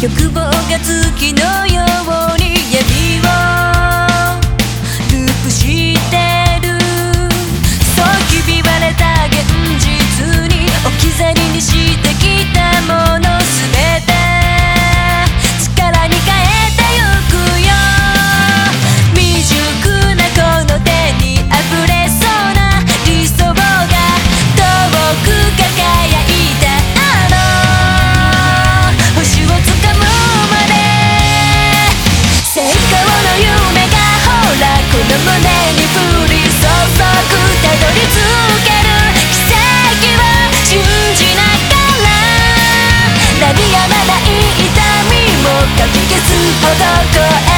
欲望が月のように闇をループしてる。そうひび割れた現実に置き去りにしてきたものすべて力に変えてゆくよ。未熟なこの手に溢れそうな理想が遠く輝いたあの星をつかむまで成功の夢がほらこの胸に降り注ぐ。たどり着ける奇跡を信じながら鳴りやまない痛みもかき消すほど声